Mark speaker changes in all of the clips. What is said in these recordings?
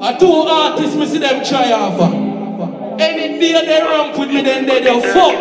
Speaker 1: A two artists, me see them try offer. Any day they ramp with me, then they fuck.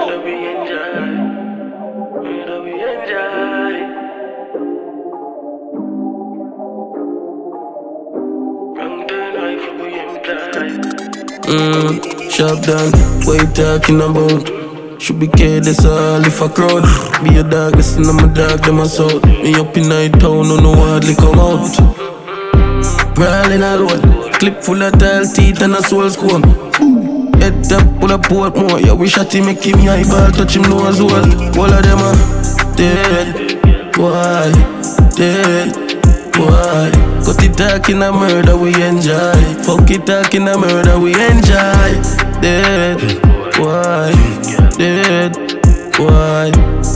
Speaker 2: Sharp down, what you talking about? Should be careless all if I crowd. Be a dog, listen to my dog, them a soul. Me up in night town, no hardly come out. Brawling all one, clip full of tile teeth and a soul squam. Head top full of port more. Yeah, we shot him, make him eyeball, touch him nose well. All of them are dead, why? Dead, why? Cut it talking a murder, we enjoy. Fuck it talking a murder, we enjoy. Dead, why? Dead, why?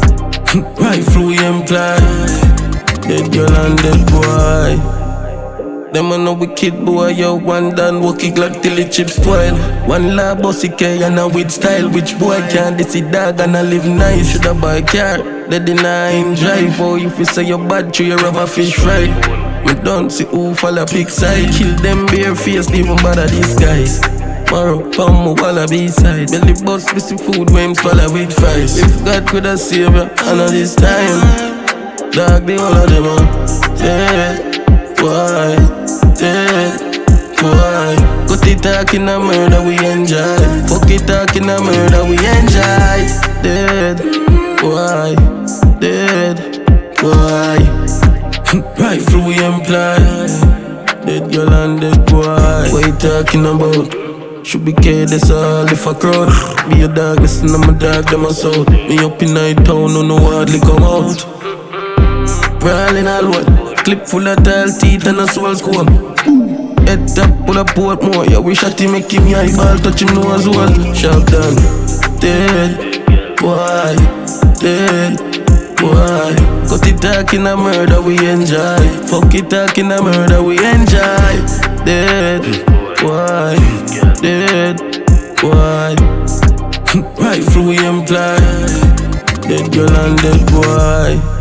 Speaker 2: Rifle we employ. Dead girl and dead boy. Them a no wicked boy, yo, one done walk it like till the chips spoil. One la bossy K and a with style. Which boy can't this dog and I live nice? Shoulda buy a car, they deny him drive. Oh, if you say you're bad, you rubber fish fry. Me don't see who fall a big side. Kill them bare face, even bother these guys. Tomorrow, come with wallaby side. Belly bust with the food when him swallow with fries. If God could have saved you, I know this time. Dog, the all of them are dead. Why? Dead. Why? Cut it talking a murder, we enjoy. Fuck it talking a murder, we enjoy. Dead. Why? Dead. Why? Rifle we employ. Dead girl and dead boy. What you talking about? Should be careless all if I crowd. Be a dog, listen to my dog, them a soul. Me up in night town, no hardly come out. Brawling all one, clip full of tile teeth and a soul squam. Head top full of port more. Yeah, we shot him, make him eyeball, touch him nose well. Sharp down, dead, why? Dead, why? Cut it talking a murder, we enjoy. Fuck it talking a murder, we enjoy. Dead, why? Dead, why? Rifle we employ. Dead girl and dead boy.